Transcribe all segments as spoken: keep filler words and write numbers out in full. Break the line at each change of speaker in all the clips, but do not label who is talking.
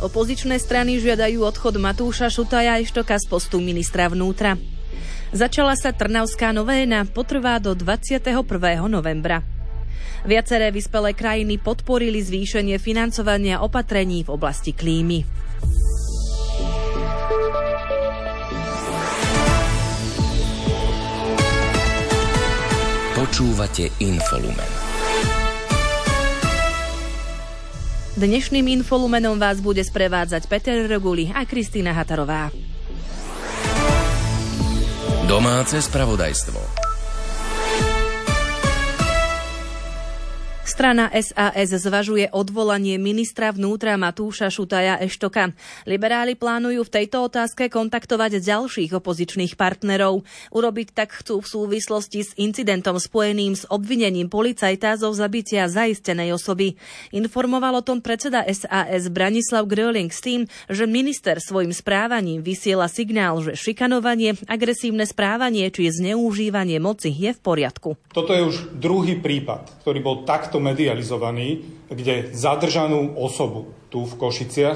Opozičné strany žiadajú odchod Matúša Šutaja Eštoka z postu ministra vnútra. Začala sa Trnavská novéna, potrvá do dvadsiateho prvého novembra. Viaceré vyspelé krajiny podporili zvýšenie financovania opatrení v oblasti klímy.
Počúvate Infolumen.
Dnešným Infolumenom vás bude sprevádzať Peter Roguli a Kristína Hatarová.
Domáce spravodajstvo.
Strana es a es zvažuje odvolanie ministra vnútra Matúša Šutaja Eštoka. Liberáli plánujú v tejto otázke kontaktovať ďalších opozičných partnerov. Urobiť tak chcú v súvislosti s incidentom spojeným s obvinením policajta zo zabitia zaistenej osoby. Informoval o tom predseda es a es Branislav Gröling s tým, že minister svojim správaním vysiela signál, že šikanovanie, agresívne správanie či zneužívanie moci je v poriadku.
Toto je už druhý prípad, ktorý bol takto medializovaný, kde zadržanú osobu tu v Košiciach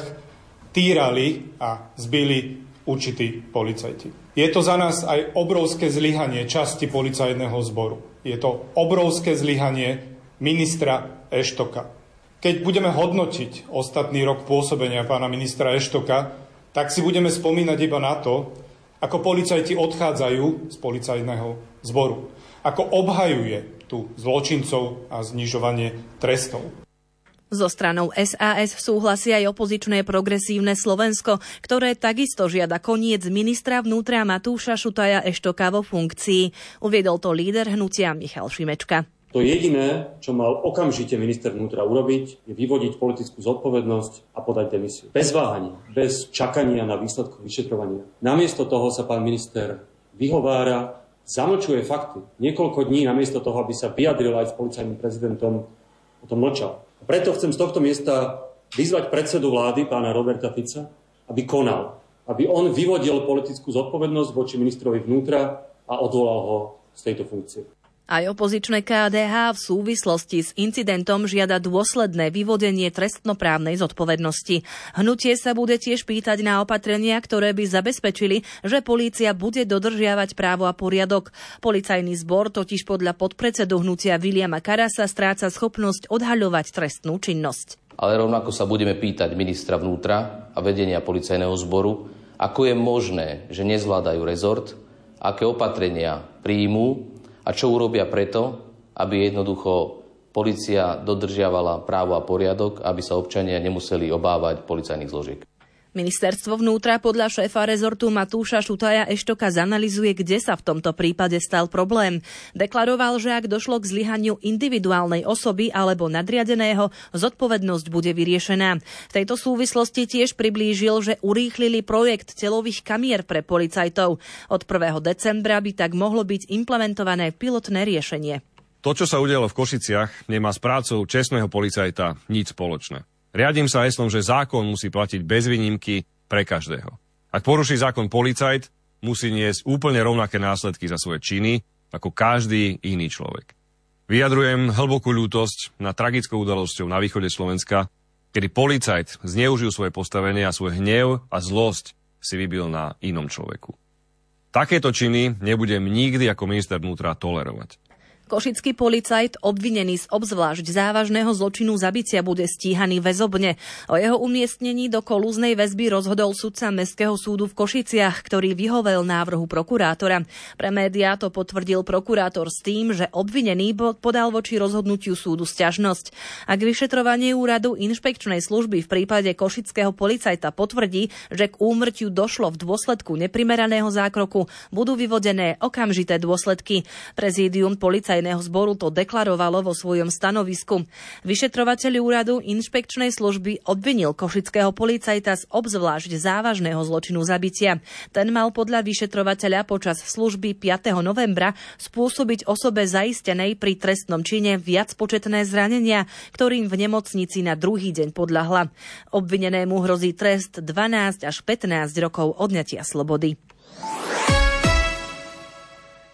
týrali a zbili určití policajti. Je to za nás aj obrovské zlyhanie časti policajného zboru. Je to obrovské zlyhanie ministra Eštoka. Keď budeme hodnotiť ostatný rok pôsobenia pána ministra Eštoka, tak si budeme spomínať iba na to, ako policajti odchádzajú z policajného zboru. Ako obhajuje tu zločincov a znižovanie trestov.
So stranou es a es súhlasí aj opozičné Progresívne Slovensko, ktoré takisto žiada koniec ministra vnútra Matúša Šutaja Eštoka vo funkcii. Uviedol to líder hnutia Michal Šimečka.
To jediné, čo mal okamžite minister vnútra urobiť, je vyvodiť politickú zodpovednosť a podať demisiu. Bez váhania, bez čakania na výsledku vyšetrovania. Namiesto toho sa pán minister vyhovára, zamlčuje fakty. Niekoľko dní namiesto toho, aby sa vyjadril aj s policajným prezidentom, o tom mlčal. A preto chcem z tohto miesta vyzvať predsedu vlády, pána Roberta Fica, aby konal. Aby on vyvodil politickú zodpovednosť voči ministrovi vnútra a odvolal ho z tejto funkcie.
Aj opozičné ká dé há v súvislosti s incidentom žiada dôsledné vyvodenie trestnoprávnej zodpovednosti. Hnutie sa bude tiež pýtať na opatrenia, ktoré by zabezpečili, že polícia bude dodržiavať právo a poriadok. Policajný zbor totiž podľa podpredsedu hnutia Viliama Karasa stráca schopnosť odhaľovať trestnú činnosť.
Ale rovnako sa budeme pýtať ministra vnútra a vedenia policajného zboru, ako je možné, že nezvládajú rezort, aké opatrenia príjmú a čo urobia preto, aby jednoducho polícia dodržiavala právo a poriadok, aby sa občania nemuseli obávať policajných zložiek.
Ministerstvo vnútra podľa šéfa rezortu Matúša Šutaja Eštoka zanalyzuje, kde sa v tomto prípade stal problém. Deklaroval, že ak došlo k zlyhaniu individuálnej osoby alebo nadriadeného, zodpovednosť bude vyriešená. V tejto súvislosti tiež priblížil, že urýchlili projekt telových kamier pre policajtov. Od prvého decembra by tak mohlo byť implementované pilotné riešenie.
To, čo sa udialo v Košiciach, nemá s prácou čestného policajta nič spoločné. Riadím sa heslom, že zákon musí platiť bez výnimky pre každého. Ak poruší zákon policajt, musí niesť úplne rovnaké následky za svoje činy ako každý iný človek. Vyjadrujem hlbokú ľútosť nad tragickou udalosťou na východe Slovenska, kedy policajt zneužil svoje postavenie a svoj hnev a zlosť si vybil na inom človeku. Takéto činy nebudem nikdy ako minister vnútra tolerovať.
Košický policajt, obvinený z obzvlášť závažného zločinu zabitia, bude stíhaný väzobne. O jeho umiestnení do kolúznej väzby rozhodol sudca Mestského súdu v Košiciach, ktorý vyhovel návrhu prokurátora. Pre médiá to potvrdil prokurátor s tým, že obvinený podal voči rozhodnutiu súdu sťažnosť. Ak vyšetrovanie úradu inšpekčnej služby v prípade košického policajta potvrdí, že k úmrtiu došlo v dôsledku neprimeraného zákroku, budú vyvodené okamžité dôsledky. Prezídium policajt zboru to deklarovalo vo svojom stanovisku. Vyšetrovateľ úradu inšpekčnej služby obvinil košického policajta z obzvlášť závažného zločinu zabitia. Ten mal podľa vyšetrovateľa počas služby piateho novembra spôsobiť osobe zaistenej pri trestnom čine viacpočetné zranenia, ktorým v nemocnici na druhý deň podľahla. Obvinenému hrozí trest dvanásť až pätnásť rokov odňatia slobody.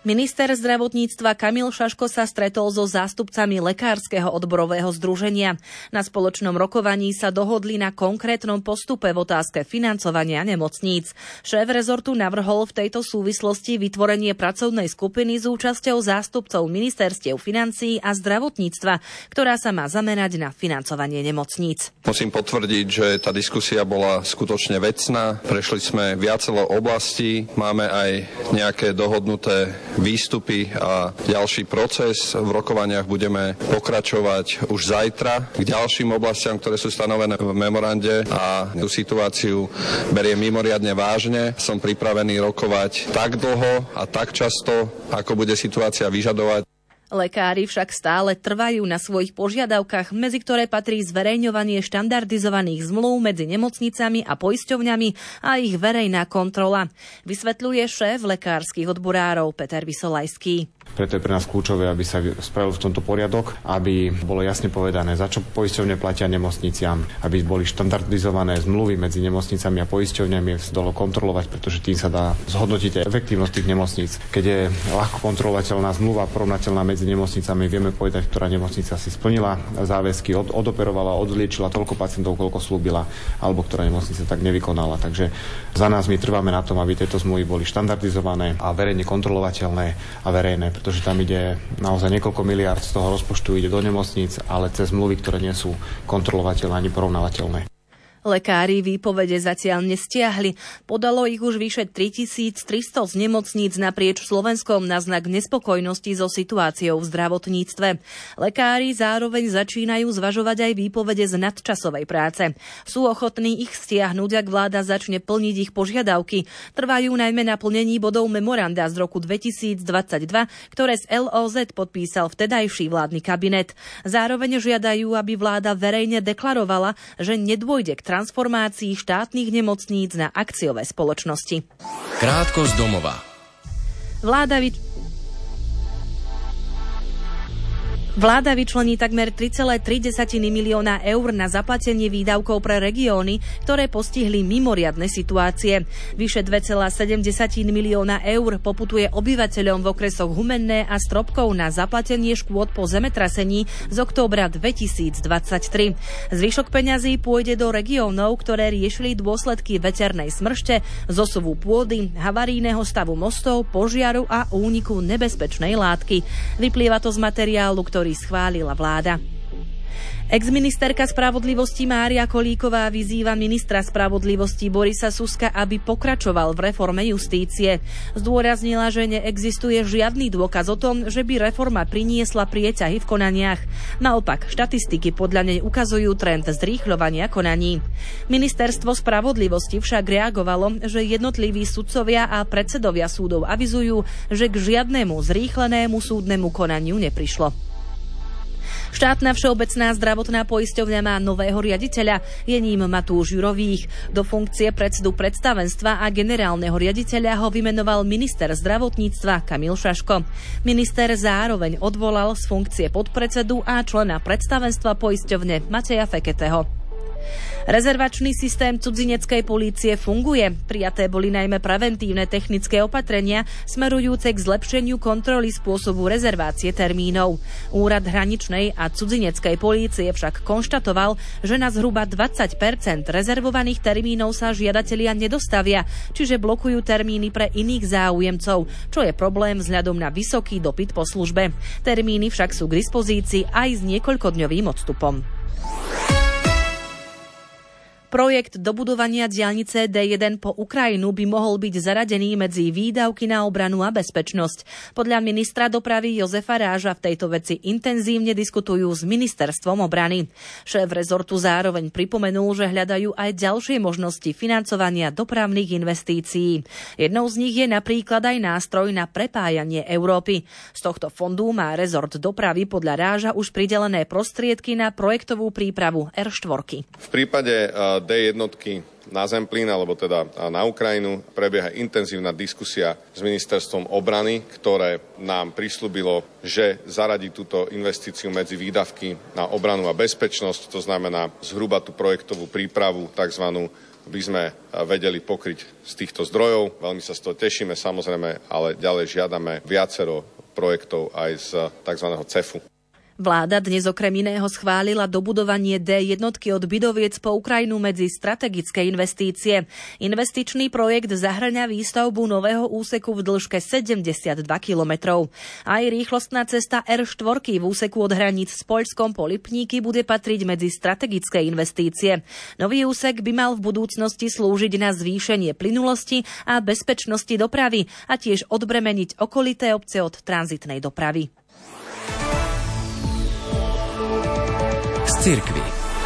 Minister zdravotníctva Kamil Šaško sa stretol so zástupcami Lekárskeho odborového združenia. Na spoločnom rokovaní sa dohodli na konkrétnom postupe v otázke financovania nemocníc. Šéf rezortu navrhol v tejto súvislosti vytvorenie pracovnej skupiny s účasťou zástupcov ministerstiev financií a zdravotníctva, ktorá sa má zamerať na financovanie nemocníc.
Musím potvrdiť, že tá diskusia bola skutočne vecná. Prešli sme viacero oblastí, máme aj nejaké dohodnuté výstupy a ďalší proces. V rokovaniach budeme pokračovať už zajtra k ďalším oblastiam, ktoré sú stanovené v memorande, a tú situáciu beriem mimoriadne vážne. Som pripravený rokovať tak dlho a tak často, ako bude situácia vyžadovať.
Lekári však stále trvajú na svojich požiadavkách, medzi ktoré patrí zverejňovanie štandardizovaných zmluv medzi nemocnicami a poisťovňami a ich verejná kontrola. Vysvetľuje šéf lekárskych odborárov Peter Vysolajský.
Preto je pre nás kľúčové, aby sa spravil v tomto poriadok, aby bolo jasne povedané, za čo poisťovne platia nemocniciam, aby boli štandardizované zmluvy medzi nemocnicami a poisťovňami, sa dalo kontrolovať, pretože tým sa dá zhodnotiť efektívnosť tých nemocníc. Keď je ľahko kontrolovateľná zmluva porovnateľná medzi nemocnicami, vieme povedať, ktorá nemocnica si splnila záväzky, od, odoperovala, odliečila toľko pacientov, koľko slúbila, alebo ktorá nemocnica tak nevykonala. Takže za nás my trváme na tom, aby tieto zmluvy boli štandardizované a verejne kontrolovateľné a verejné, pretože tam ide naozaj niekoľko miliárd z toho rozpočtu ide do nemocníc, ale cez zmluvy, ktoré nie sú kontrolovateľné ani porovnateľné.
Lekári výpovede zatiaľ nestiahli. Podalo ich už vyše tritisíctristo z nemocníc naprieč Slovenskom na znak nespokojnosti so situáciou v zdravotníctve. Lekári zároveň začínajú zvažovať aj výpovede z nadčasovej práce. Sú ochotní ich stiahnuť, ak vláda začne plniť ich požiadavky. Trvajú najmä na plnení bodov memoranda z roku dvetisícdvadsaťdva, ktoré z el ó zet podpísal vtedajší vládny kabinet. Zároveň žiadajú, aby vláda verejne deklarovala, že nedôjde k transformácii štátnych nemocníc na akciové spoločnosti.
Krátko z domova.
Vláda vy... Vláda vyčlení takmer tri celé tri milióna eur na zaplatenie výdavkov pre regióny, ktoré postihli mimoriadne situácie. Vyše dva celé sedem milióna eur poputuje obyvateľom v okresoch Humenné a Stropkov na zaplatenie škôd po zemetrasení z októbra dvetisícdvadsaťtri. Zvyšok peňazí pôjde do regiónov, ktoré riešili dôsledky veternej smršte, zosuvu pôdy, havarijného stavu mostov, požiaru a úniku nebezpečnej látky. Vyplýva to z materiálu, ktorý ktorý schválila vláda. Exministerka spravodlivosti Mária Kolíková vyzýva ministra spravodlivosti Borisa Suska, aby pokračoval v reforme justície. Zdôraznila, že neexistuje žiadny dôkaz o tom, že by reforma priniesla prieťahy v konaniach. Naopak, štatistiky podľa nej ukazujú trend zrýchľovania konaní. Ministerstvo spravodlivosti však reagovalo, že jednotliví sudcovia a predsedovia súdov avizujú, že k žiadnemu zrýchlenému súdnemu konaniu neprišlo. Štátna všeobecná zdravotná poisťovňa má nového riaditeľa, je ním Matúš Jurových. Do funkcie predsedu predstavenstva a generálneho riaditeľa ho vymenoval minister zdravotníctva Kamil Šaško. Minister zároveň odvolal z funkcie podpredsedu a člena predstavenstva poisťovne Mateja Feketeho. Rezervačný systém cudzineckej polície funguje. Prijaté boli najmä preventívne technické opatrenia smerujúce k zlepšeniu kontroly spôsobu rezervácie termínov. Úrad hraničnej a cudzineckej polície však konštatoval, že na zhruba dvadsať percent rezervovaných termínov sa žiadatelia nedostavia, čiže blokujú termíny pre iných záujemcov, čo je problém vzhľadom na vysoký dopyt po službe. Termíny však sú k dispozícii aj s niekoľkodňovým odstupom. Projekt dobudovania diaľnice dé jeden po Ukrajinu by mohol byť zaradený medzi výdavky na obranu a bezpečnosť. Podľa ministra dopravy Jozefa Ráža v tejto veci intenzívne diskutujú s ministerstvom obrany. Šéf rezortu zároveň pripomenul, že hľadajú aj ďalšie možnosti financovania dopravných investícií. Jednou z nich je napríklad aj nástroj na prepájanie Európy. Z tohto fondu má rezort dopravy podľa Ráža už pridelené prostriedky na projektovú prípravu er štyri.
V prípade dé jednotky na Zemplín, alebo teda na Ukrajinu. Prebieha intenzívna diskusia s ministerstvom obrany, ktoré nám prislúbilo, že zaradí túto investíciu medzi výdavky na obranu a bezpečnosť, to znamená zhruba tú projektovú prípravu, takzvanú, by sme vedeli pokryť z týchto zdrojov. Veľmi sa z toho tešíme, samozrejme, ale ďalej žiadame viacero projektov aj z tzv. C E F u.
Vláda dnes okrem iného schválila dobudovanie dé jednotky od Bidoviec po Ukrajinu medzi strategické investície. Investičný projekt zahŕňa výstavbu nového úseku v dĺžke sedemdesiatdva kilometrov. Aj rýchlostná cesta er štyri v úseku od hraníc s Poľskom po Lipníky bude patriť medzi strategické investície. Nový úsek by mal v budúcnosti slúžiť na zvýšenie plynulosti a bezpečnosti dopravy a tiež odbremeniť okolité obce od tranzitnej dopravy.
Cirkvi.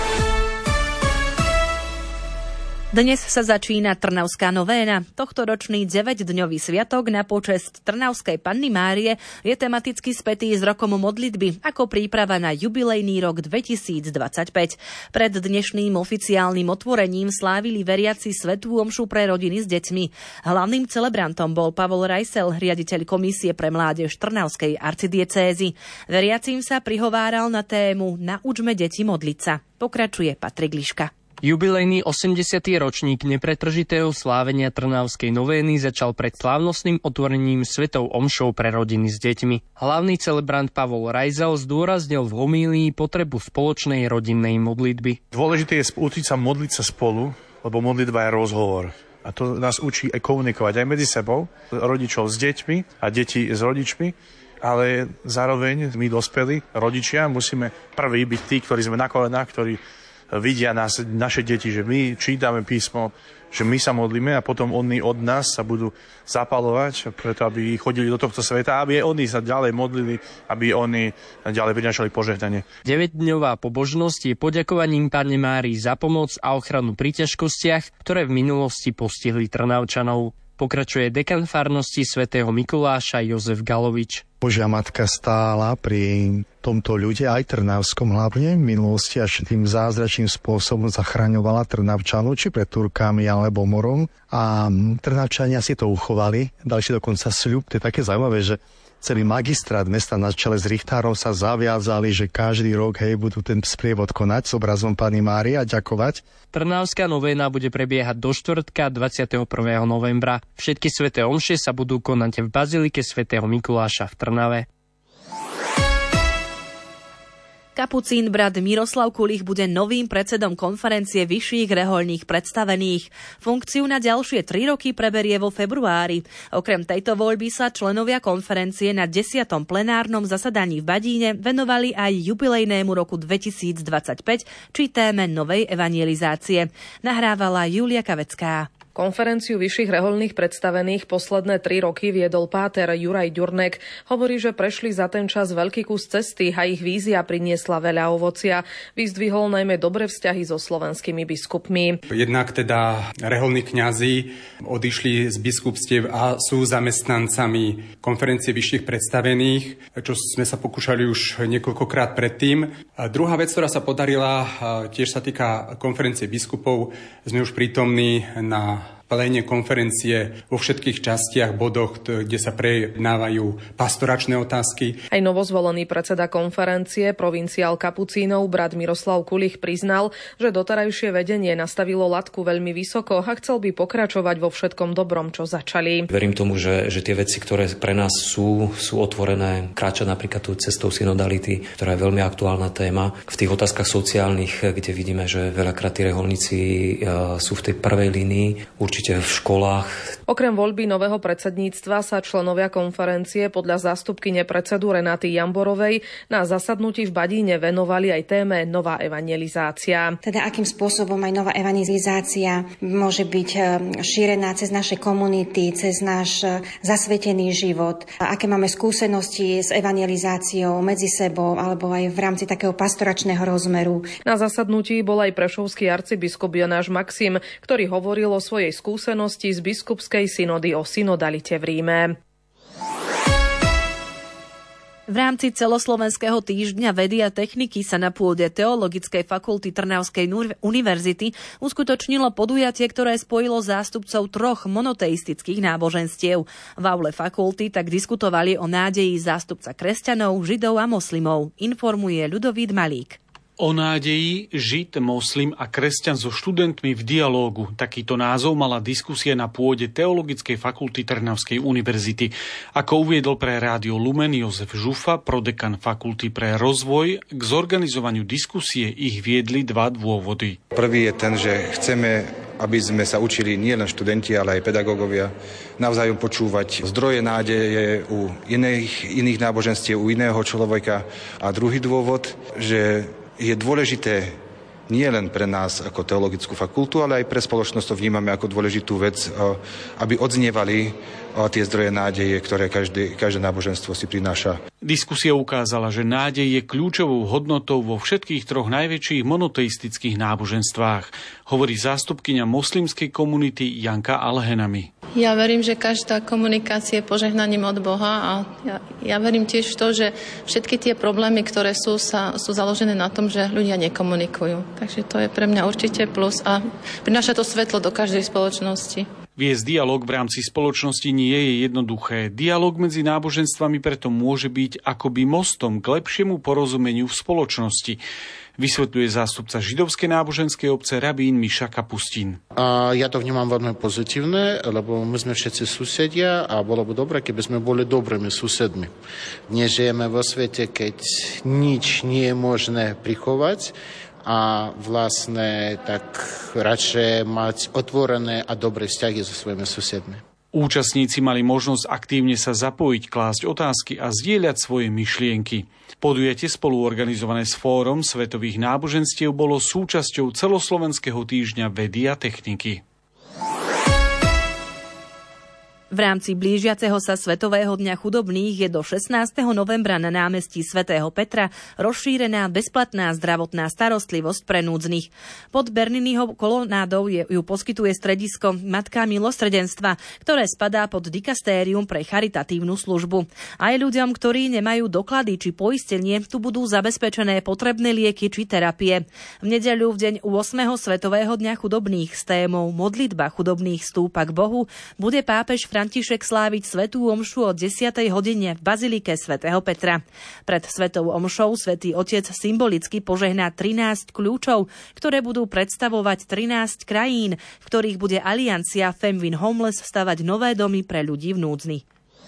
Dnes sa začína Trnavská novéna. Tohtoročný deväťdňový sviatok na počesť Trnavskej Panny Márie je tematicky spätý s rokom modlitby ako príprava na jubilejný rok dvetisícdvadsaťpäť. Pred dnešným oficiálnym otvorením slávili veriaci svätú omšu pre rodiny s deťmi. Hlavným celebrantom bol Pavol Rajsel, riaditeľ Komisie pre mládež Trnavskej arcidiecézy. Veriacím sa prihováral na tému Naučme deti modliť sa. Pokračuje Patrik Liška.
Jubilejný osemdesiaty ročník nepretržitého slávenia Trnavskej novény začal pred slávnostným otvorením svetou omšou pre rodiny s deťmi. Hlavný celebrant Pavol Rajzel zdôraznil v homílii potrebu spoločnej rodinnej modlitby.
Dôležité je učiť sa modliť sa spolu, lebo modlitba je rozhovor. A to nás učí aj komunikovať aj medzi sebou, rodičov s deťmi a deti s rodičmi. Ale zároveň my dospelí, rodičia, musíme prví byť tí, ktorí sme na kolenách, ktorí vidia nás, naše deti, že my čítame písmo, že my sa modlíme a potom oni od nás sa budú zapalovať, preto aby chodili do tohto sveta, aby oni sa ďalej modlili, aby oni ďalej prinášali požehnanie.
deväťdňová pobožnosť je poďakovaním Panne Márii za pomoc a ochranu pri ťažkostiach, ktoré v minulosti postihli Trnavčanov. Pokračuje dekan farnosti svätého Mikuláša Jozef Galovič.
Božia Matka stála pri tomto ľude, aj trnavskom hlavne, v minulosti až tým zázračným spôsobom zachraňovala Trnavčanov, či pred Turkami alebo morom. A Trnavčania si to uchovali, dali si dokonca sľub. To je také zaujímavé, že celý magistrát mesta na čele s Richtárom sa zaviazali, že každý rok hej, budú ten sprievod konať s obrazom Panny Márie a ďakovať.
Trnavská novéna bude prebiehať do štvrtka dvadsiateho prvého novembra. Všetky sväté omše sa budú konať v bazilike svätého Mikuláša v Trnave.
Kapucín brat Miroslav Kulich bude novým predsedom konferencie vyšších rehoľných predstavených. Funkciu na ďalšie tri roky preberie vo februári. Okrem tejto voľby sa členovia konferencie na desiatom plenárnom zasadaní v Badíne venovali aj jubilejnému roku dvetisícdvadsaťpäť, či téme novej evangelizácie. Nahrávala Julia Kavecká.
Konferenciu vyšších rehoľných predstavených posledné tri roky viedol páter Juraj Ďurnek. Hovorí, že prešli za ten čas veľký kus cesty a ich vízia priniesla veľa ovocia. Vyzdvihol najmä dobré vzťahy so slovenskými biskupmi.
Jednak teda rehoľní kňazi odišli z biskupstiev a sú zamestnancami konferencie vyšších predstavených, čo sme sa pokúšali už niekoľkokrát predtým. A druhá vec, ktorá sa podarila, tiež sa týka konferencie biskupov. Sme už prítomní na pléne konferencie vo všetkých častiach, bodoch, kde sa prejednávajú pastoračné otázky.
Aj novozvolený predseda konferencie, provinciál Kapucínov, brat Miroslav Kulich, priznal, že doterajšie vedenie nastavilo latku veľmi vysoko a chcel by pokračovať vo všetkom dobrom, čo začali.
Verím tomu, že, že tie veci, ktoré pre nás sú, sú otvorené, kráča napríklad tú cestou synodality, ktorá je veľmi aktuálna téma. V tých otázkach sociálnych, kde vidíme, že veľakrát tí reholníci sú v tej prvej línii, určite v školách.
Okrem voľby nového predsedníctva sa členovia konferencie podľa zástupkyne predsedu Renaty Jamborovej na zasadnutí v Badíne venovali aj téme nová evangelizácia.
Teda akým spôsobom aj nová evangelizácia môže byť šírená cez naše komunity, cez náš zasvetený život. Aké máme skúsenosti s evangelizáciou medzi sebou alebo aj v rámci takého pastoračného rozmeru.
Na zasadnutí bol aj prešovský arcibiskup Jonáš Maxim, ktorý hovoril o svojej skúsenosti z biskupskej synody o synodalite v Ríme.
V rámci celoslovenského týždňa vedy a techniky sa na pôde Teologickej fakulty Trnavskej univerzity uskutočnilo podujatie, ktoré spojilo zástupcov troch monoteistických náboženstiev. V aule fakulty tak diskutovali o nádeji zástupca kresťanov, židov a moslimov, informuje Ľudovít Malík.
O nádeji, žid, moslim a kresťan so študentmi v dialógu. Takýto názov mala diskusia na pôde Teologickej fakulty Trnavskej univerzity. Ako uviedol pre Rádio Lumen Jozef Žufa, prodekan fakulty pre rozvoj, k zorganizovaniu diskusie ich viedli dva dôvody.
Prvý je ten, že chceme, aby sme sa učili nie len študenti, ale aj pedagógovia, navzájom počúvať zdroje nádeje u iných, iných náboženstiev, u iného človeka. A druhý dôvod, že je dôležité nie len pre nás ako teologickú fakultu, ale aj pre spoločnosť to vnímame ako dôležitú vec, aby odznievali tie zdroje nádeje, ktoré každé, každé náboženstvo si prináša.
Diskusia ukázala, že nádej je kľúčovou hodnotou vo všetkých troch najväčších monoteistických náboženstvách, hovorí zástupkyňa moslimskej komunity Janka Alhenami.
Ja verím, že každá komunikácia je požehnaním od Boha a ja, ja verím tiež v to, že všetky tie problémy, ktoré sú, sa, sú založené na tom, že ľudia nekomunikujú. Takže to je pre mňa určite plus a prináša to svetlo do každej spoločnosti.
Viesť dialóg v rámci spoločnosti nie je jednoduché. Dialóg medzi náboženstvami preto môže byť akoby mostom k lepšiemu porozumeniu v spoločnosti, vysvetľuje zástupca židovskej náboženskej obce rabín Miša Kapustín.
A ja to vnímam veľmi pozitívne, lebo my sme všetci susedia a bolo by dobré, keby sme boli dobrými susedmi. Nežijeme vo svete, keď nič nie je možné prichovať, a vlastne tak radšej mať otvorené a dobré vzťahy so svojimi susedmi.
Účastníci mali možnosť aktívne sa zapojiť, klásť otázky a zdieľať svoje myšlienky. Podujatie spolu organizované s Fórom svetových náboženstiev bolo súčasťou celoslovenského týždňa vedy a techniky.
V rámci blížiaceho sa Svetového dňa chudobných je do šestnásteho novembra na námestí svätého Petra rozšírená bezplatná zdravotná starostlivosť pre núdznych. Pod Berniniho kolonádou je, ju poskytuje stredisko Matka milosrdenstva, ktoré spadá pod dikastérium pre charitatívnu službu. Aj ľuďom, ktorí nemajú doklady či poistenie, tu budú zabezpečené potrebné lieky či terapie. V nedeľu v deň ôsmeho Svetového dňa chudobných s témou Modlitba chudobných stúpa k Bohu bude pápež František sláviť svätú omšu o desiatej hodine v bazilike svätého Petra. Pred svätou omšou svätý Otec symbolicky požehná trinásť kľúčov, ktoré budú predstavovať trinásť krajín, v ktorých bude aliancia Fem Win Homeless stavať nové domy pre ľudí v núdzi.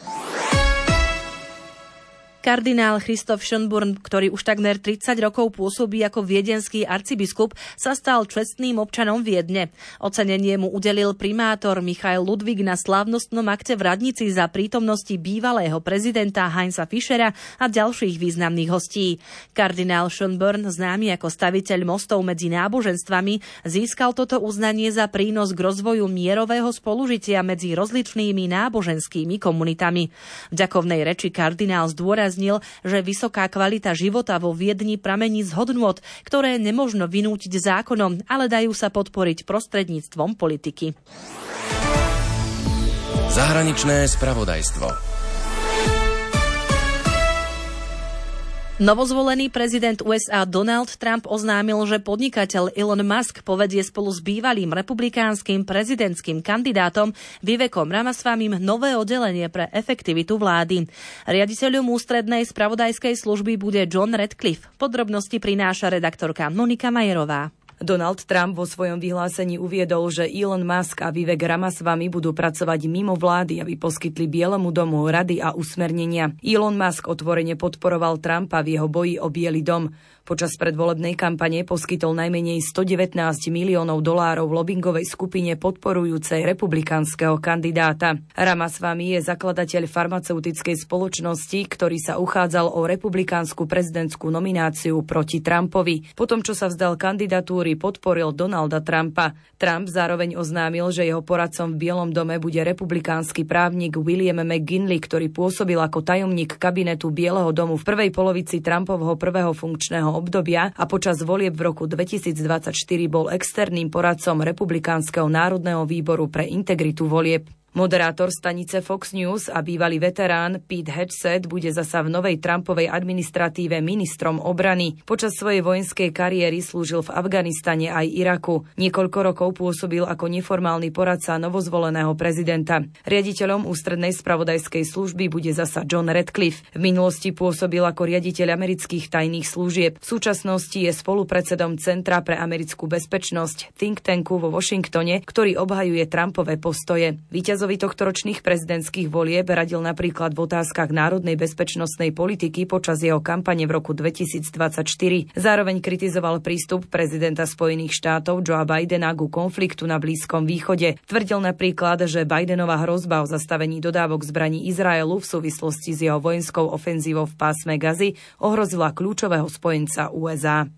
Kardinál Christoph Schönborn, ktorý už takmer tridsať rokov pôsobí ako viedenský arcibiskup, sa stal čestným občanom Viedne. Ocenenie mu udelil primátor Michael Ludwig na slávnostnom akte v radnici za prítomnosti bývalého prezidenta Heinza Fischera a ďalších významných hostí. Kardinál Schönborn, známy ako staviteľ mostov medzi náboženstvami, získal toto uznanie za prínos k rozvoju mierového spolužitia medzi rozličnými náboženskými komunitami. V ďakovnej reči kardinál zdôraznil, že vysoká kvalita života vo Viedni pramení z hodnôt, ktoré nemožno vynútiť zákonom, ale dajú sa podporiť prostredníctvom politiky.
Zahraničné spravodajstvo.
Novozvolený prezident ú es á Donald Trump oznámil, že podnikateľ Elon Musk povedie spolu s bývalým republikánskym prezidentským kandidátom Vivekom Ramaswamym nové oddelenie pre efektivitu vlády. Riaditeľom ústrednej spravodajskej služby bude John Radcliffe. Podrobnosti prináša redaktorka Monika Majerová.
Donald Trump vo svojom vyhlásení uviedol, že Elon Musk a Vivek Ramaswamy budú pracovať mimo vlády, aby poskytli Bielemu domu rady a usmernenia. Elon Musk otvorene podporoval Trumpa v jeho boji o Biely dom. Počas predvolebnej kampane poskytol najmenej stodevätnásť miliónov dolárov lobingovej skupine podporujúcej republikánskeho kandidáta. Ramaswamy je zakladateľ farmaceutickej spoločnosti, ktorý sa uchádzal o republikánsku prezidentskú nomináciu proti Trumpovi. Potom, čo sa vzdal kandidatúry, podporil Donalda Trumpa. Trump zároveň oznámil, že jeho poradcom v Bielom dome bude republikánsky právnik William McGinley, ktorý pôsobil ako tajomník kabinetu Bieleho domu v prvej polovici Trumpovho prvého funkčného obdobia a počas volieb v roku dvetisícdvadsaťštyri bol externým poradcom Republikánskeho národného výboru pre integritu volieb. Moderátor stanice Fox News a bývalý veterán Pete Hegseth bude zasa v novej Trumpovej administratíve ministrom obrany. Počas svojej vojenskej kariéry slúžil v Afganistane aj Iraku. Niekoľko rokov pôsobil ako neformálny poradca novozvoleného prezidenta. Riaditeľom ústrednej spravodajskej služby bude zasa John Radcliffe. V minulosti pôsobil ako riaditeľ amerických tajných služieb. V súčasnosti je spolupredsedom Centra pre americkú bezpečnosť think tanku vo Washingtone, ktorý obhajuje Trumpové postoje. Víťazovi tohtoročných prezidentských volieb radil napríklad v otázkach národnej bezpečnostnej politiky počas jeho kampane v roku dvetisícdvadsaťštyri. Zároveň kritizoval prístup prezidenta Spojených štátov Joea Bidena ku konfliktu na Blízkom východe. Tvrdil napríklad, že Bidenova hrozba o zastavení dodávok zbraní Izraelu v súvislosti s jeho vojenskou ofenzívou v pásme Gazy ohrozila kľúčového spojenca ú es á.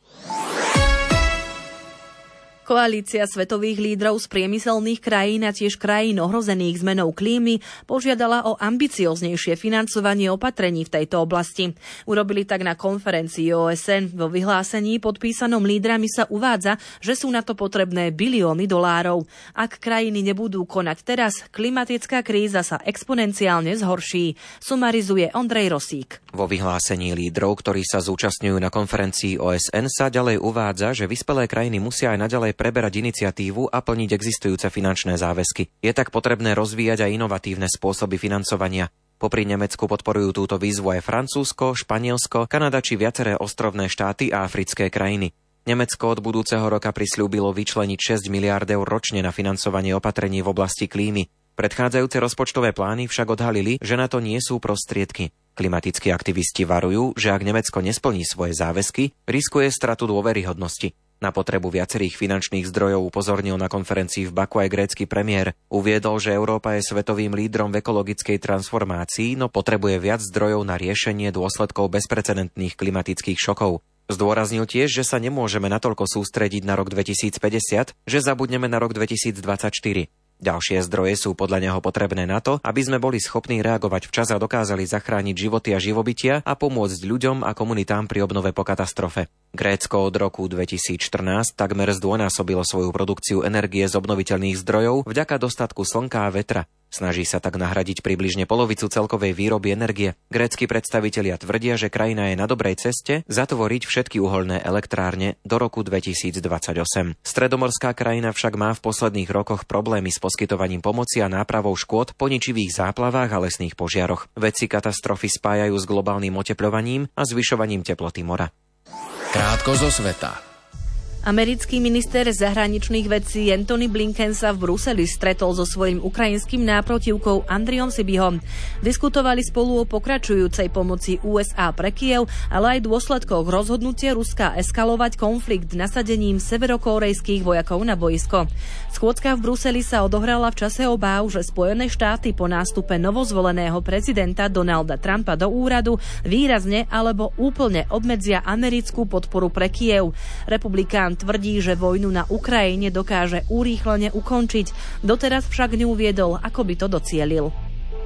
Koalícia svetových lídrov z priemyselných krajín a tiež krajín ohrozených zmenou klímy požiadala o ambicioznejšie financovanie opatrení v tejto oblasti. Urobili tak na konferencii ó es en. Vo vyhlásení podpísanom lídrami sa uvádza, že sú na to potrebné bilióny dolárov. Ak krajiny nebudú konať teraz, klimatická kríza sa exponenciálne zhorší. Sumarizuje Ondrej Rosík.
Vo vyhlásení lídrov, ktorí sa zúčastňujú na konferencii ó es en, sa ďalej uvádza, že vyspelé krajiny musia aj naďalej preberať iniciatívu a plniť existujúce finančné záväzky. Je tak potrebné rozvíjať aj inovatívne spôsoby financovania. Popri Nemecku podporujú túto výzvu aj Francúzsko, Španielsko, Kanada či viaceré ostrovné štáty a africké krajiny. Nemecko od budúceho roka prisľúbilo vyčleniť šesť miliárd eur ročne na financovanie opatrení v oblasti klímy. Predchádzajúce rozpočtové plány však odhalili, že na to nie sú prostriedky. Klimatickí aktivisti varujú, že ak Nemecko nesplní svoje záväzky, riskuje stratu dôveryhodnosti. Na potrebu viacerých finančných zdrojov upozornil na konferencii v Baku aj grécky premiér. Uviedol, že Európa je svetovým lídrom v ekologickej transformácii, no potrebuje viac zdrojov na riešenie dôsledkov bezprecedentných klimatických šokov. Zdôraznil tiež, že sa nemôžeme natoľko sústrediť na rok dvetisícpäťdesiat, že zabudneme na rok dvetisícdvadsaťštyri. Ďalšie zdroje sú podľa neho potrebné na to, aby sme boli schopní reagovať včas a dokázali zachrániť životy a živobytia a pomôcť ľuďom a komunitám pri obnove po katastrofe. Grécko od roku dvetisícštrnásť takmer zdvojnásobilo svoju produkciu energie z obnoviteľných zdrojov vďaka dostatku slnka a vetra. Snaží sa tak nahradiť približne polovicu celkovej výroby energie. Grécki predstavitelia tvrdia, že krajina je na dobrej ceste zatvoriť všetky uhoľné elektrárne do roku dvetisícdvadsaťosem. Stredomorská krajina však má v posledných rokoch problémy s poskytovaním pomoci a nápravou škôd po ničivých záplavách a lesných požiaroch. Vedci katastrofy spájajú s globálnym otepľovaním a zvyšovaním teploty mora.
Krátko zo sveta.
Americký minister zahraničných vecí Antony Blinken sa v Bruseli stretol so svojím ukrajinským náprotivkou Andriom Sibihom. Diskutovali spolu o pokračujúcej pomoci ú es á pre Kyjev, ale aj dôsledkoch rozhodnutia Ruska eskalovať konflikt nasadením severokórejských vojakov na boisko. Schôdzka v Bruseli sa odohrala v čase obáv, že Spojené štáty po nástupe novozvoleného prezidenta Donalda Trumpa do úradu výrazne alebo úplne obmedzia americkú podporu pre Kyjev. Republikán tvrdí, že vojnu na Ukrajine dokáže urýchlene ukončiť. Doteraz však neuviedol, ako by to docielil.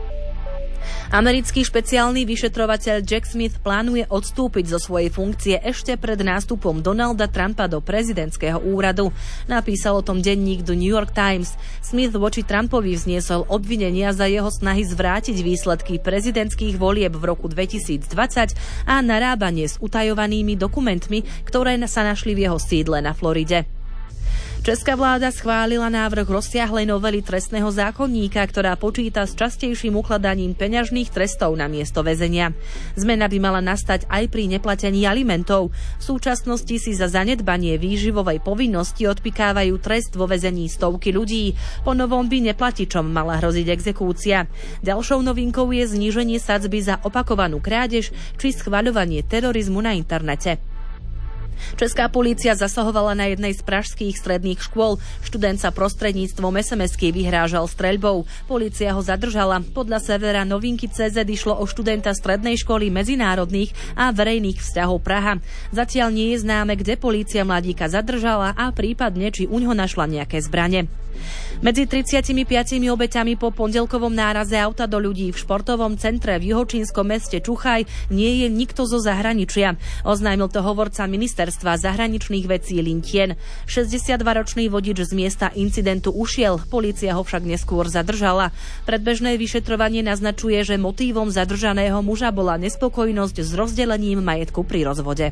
Americký špeciálny vyšetrovateľ Jack Smith plánuje odstúpiť zo svojej funkcie ešte pred nástupom Donalda Trumpa do prezidentského úradu. Napísal o tom denník The New York Times. Smith voči Trumpovi vzniesol obvinenia za jeho snahy zvrátiť výsledky prezidentských volieb v roku dvetisícdvadsať a narábanie s utajovanými dokumentmi, ktoré sa našli v jeho sídle na Floride. Česká vláda schválila návrh rozsiahlej novely trestného zákonníka, ktorá počíta s častejším ukladaním peňažných trestov na miesto väzenia. Zmena by mala nastať aj pri neplatení alimentov. V súčasnosti si za zanedbanie výživovej povinnosti odpikávajú trest vo väzení stovky ľudí. Po novom by neplatičom mala hroziť exekúcia. Ďalšou novinkou je zníženie sadzby za opakovanú krádež či schvaľovanie terorizmu na internete. Česká polícia zasahovala na jednej z pražských stredných škôl. Študent sa prostredníctvom es em esky vyhrážal streľbou. Polícia ho zadržala. Podľa servera Novinky bodka cé zet išlo o študenta strednej školy medzinárodných a verejných vzťahov Praha. Zatiaľ nie je známe, kde polícia mladíka zadržala a prípadne, či uňho našla nejaké zbrane. Medzi tridsiatimi piatimi obeťami po pondelkovom náraze auta do ľudí v športovom centre v juhočínskom meste Čuchaj nie je nikto zo zahraničia. Oznámil to hovorca ministerstva zahraničných vecí Lintien. šesťdesiatdvaročný vodič z miesta incidentu ušiel, polícia ho však neskôr zadržala. Predbežné vyšetrovanie naznačuje, že motívom zadržaného muža bola nespokojnosť s rozdelením majetku pri rozvode.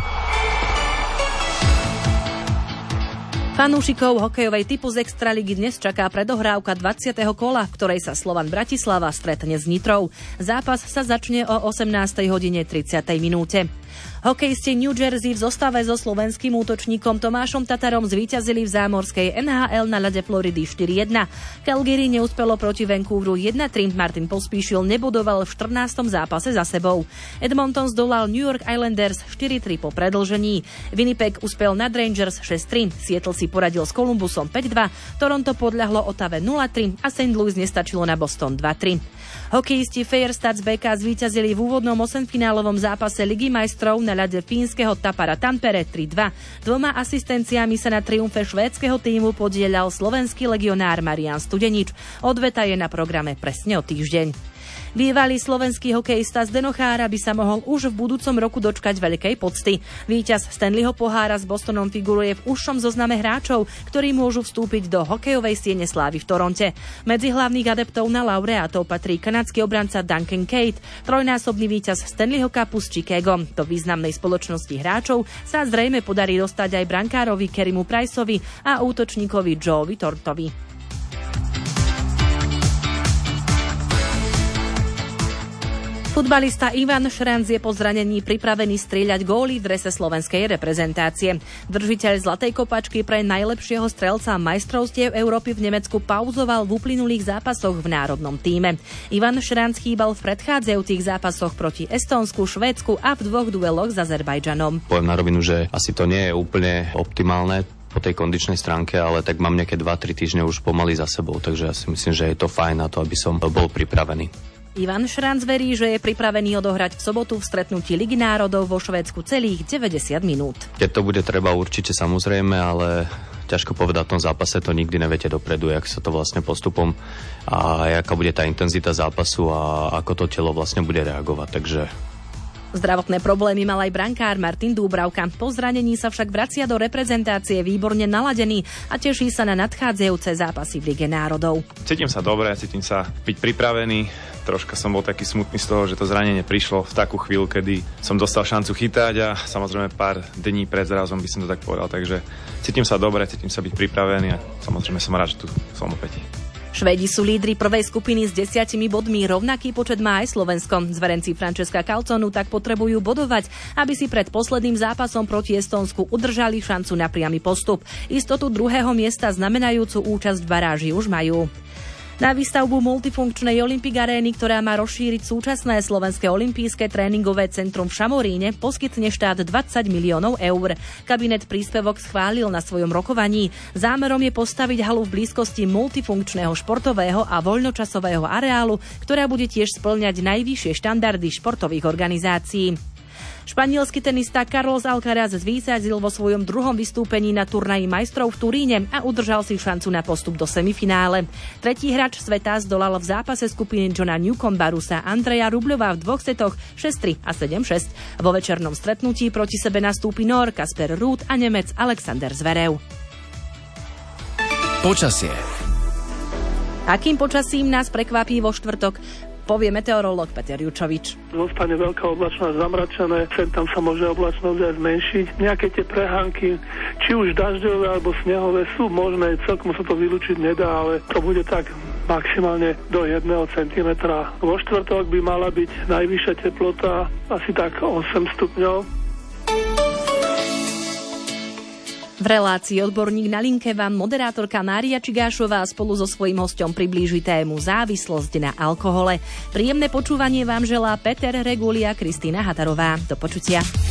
Fanúšikov hokejovej typu z Extraligy dnes čaká predohrávka dvadsiateho kola, v ktorej sa Slovan Bratislava stretne s Nitrou. Zápas sa začne o osemnástej hodine tridsiatej minúte. Hokejisti New Jersey v zostave so slovenským útočníkom Tomášom Tatarom zvíťazili v zámorskej en há el na ľade Floridy štyri jedna. Calgary neúspelo proti Vancouveru jedna tri, Martin Pospíšil nebodoval v štrnástom zápase za sebou. Edmonton zdolal New York Islanders štyri tri po predĺžení. Winnipeg uspel nad Rangers šesť tri, Seattle si poradil s Columbusom päť dva, Toronto podľahlo Ottawe nula tri a Saint Louis nestačilo na Boston dva tri. Hokejisti Färjestads bé ká zvíťazili v úvodnom osemfinálovom zápase Ligy majstrov na ľade fínskeho Tapara Tampere tri dva. Dvoma asistenciami sa na triumfe švédskeho tímu podieľal slovenský legionár Marián Studenič. Odveta je na programe presne o týždeň. Bývalý slovenský hokejista Zdeno Chára by sa mohol už v budúcom roku dočkať veľkej pocty. Víťaz Stanleyho pohára s Bostonom figuruje v užšom zozname hráčov, ktorí môžu vstúpiť do hokejovej siene slávy v Toronte. Medzi hlavných adeptov na laureátov patrí kanadský obranca Duncan Keith, trojnásobný víťaz Stanleyho Cupu z Chicago. Do významnej spoločnosti hráčov sa zrejme podarí dostať aj brankárovi Kerimu Priceovi a útočníkovi Joeovi Tortovi. Futbalista Ivan Šranc je po zranení pripravený strieľať góly v drese slovenskej reprezentácie. Držiteľ zlatej kopačky pre najlepšieho strelca majstrovstiev Európy v Nemecku pauzoval v uplynulých zápasoch v národnom tíme. Ivan Šranc chýbal v predchádzajúcich zápasoch proti Estónsku, Švédsku a v dvoch dueloch s Azerbajdžanom.
Poviem na rovinu, že asi to nie je úplne optimálne po tej kondičnej stránke, ale tak mám nejaké dva tri týždne už pomaly za sebou, takže ja si myslím, že je to fajn na to, aby som bol pripravený.
Ivan Šranc verí, že je pripravený odohrať v sobotu v stretnutí Ligy národov vo Švédsku celých deväťdesiat minút.
Keď to bude treba, určite samozrejme, ale ťažko povedať v tom zápase, to nikdy neviete dopredu, jak sa to vlastne postupom a aká bude tá intenzita zápasu a ako to telo vlastne bude reagovať, takže...
Zdravotné problémy mal aj brankár Martin Dúbravka. Po zranení sa však vracia do reprezentácie výborne naladený a teší sa na nadchádzajúce zápasy v Lige národov.
Cítim sa dobre, cítim sa byť pripravený. Troška som bol taký smutný z toho, že to zranenie prišlo v takú chvíľu, kedy som dostal šancu chytať a samozrejme pár dní pred zrazom by som to tak povedal. Takže cítim sa dobre, cítim sa byť pripravený a samozrejme som rád, že tu som opäť.
Švédi sú lídri prvej skupiny s desiatimi bodmi, rovnaký počet má aj Slovensko. Zverenci Francesca Calzonu tak potrebujú bodovať, aby si pred posledným zápasom proti Estónsku udržali šancu na priamy postup. Istotu druhého miesta znamenajúcu účasť v baráži už majú. Na výstavbu multifunkčnej Olympic Arény, ktorá má rozšíriť súčasné slovenské olympijské tréningové centrum v Šamoríne, poskytne štát dvadsať miliónov eur. Kabinet príspevok schválil na svojom rokovaní. Zámerom je postaviť halu v blízkosti multifunkčného športového a voľnočasového areálu, ktorá bude tiež spĺňať najvyššie štandardy športových organizácií. Španielský tenista Carlos Alcaraz zvíťazil vo svojom druhom vystúpení na turnaji majstrov v Turíne a udržal si šancu na postup do semifinále. Tretí hráč sveta zdolal v zápase skupiny Johna Newcombarusa Andreja Rubľova v dvoch setoch šesť tri a sedem šesť. Vo večernom stretnutí proti sebe nastúpi Nór Kasper Ruud a Nemec Alexander Zverev.
Počasie.
Akým počasím nás prekvapí vo štvrtok? Povie meteorológ Peter Jučovič.
Zostane veľká oblačnosť, zamračené, sem tam sa môže oblačnosť aj zmenšiť. Nejaké tie prehánky, či už dažďové alebo snehové, sú možné, celkom sa to vylúčiť nedá, ale to bude tak maximálne do jedného centimetra. Vo štvrtok by mala byť najvyššia teplota asi tak osem stupňov.
V relácii Odborník na linke vám moderátorka Mária Čigášová spolu so svojím hosťom priblíži tému závislosť na alkohole. Príjemné počúvanie vám želá Peter Regulia, Kristýna Hatarová. Do počutia.